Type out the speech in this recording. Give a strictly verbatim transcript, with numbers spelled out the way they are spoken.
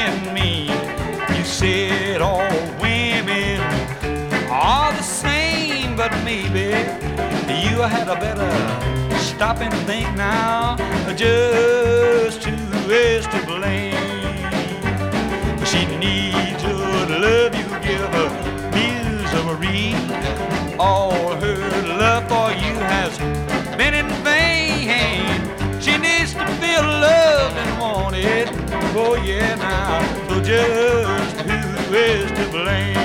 and mean. You said all women are the same, but maybe you had a better stop and think now. Just who is to blame? She needs your love, you give her misery. All her love for you has been in vain. She needs to feel loved and wanted. Oh yeah, now, so just who is to blame?